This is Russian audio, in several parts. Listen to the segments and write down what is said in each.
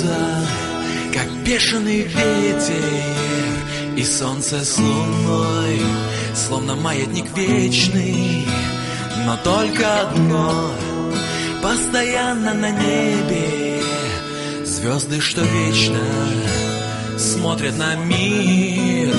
бьются, как бешеный ветер, и солнце с луной, словно маятник вечный. Но только одно постоянно на небе, звезды, что вечно смотрят на мир.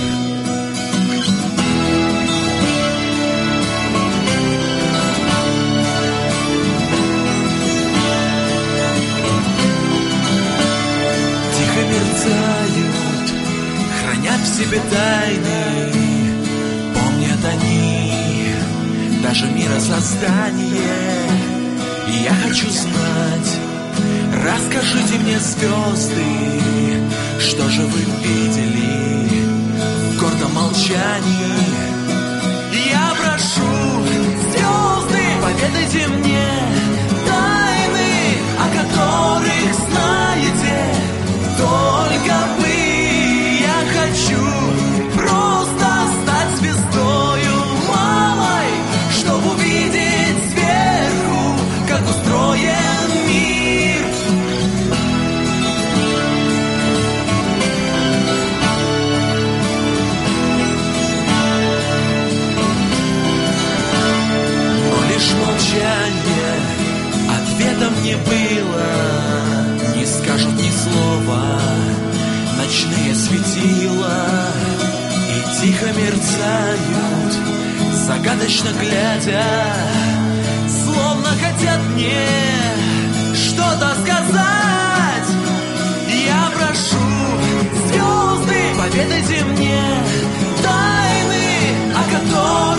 Тихо мерцают, хранят в себе тайны, помнят они даже миросоздание. И я хочу знать, расскажите мне, звезды, что же вы видели в гордом молчании? Я прошу, звезды, поведайте мне тайны, о которых знаете только вы. Я хочу просто стать звездою малой, чтобы увидеть сверху, как устроен мир. Но лишь молчание ответом не было, не скажут ни слова ночные светила, и тихо мерцают, загадочно глядя, словно хотят мне что-то сказать. Я прошу, звезды, поведайте мне тайны, о которых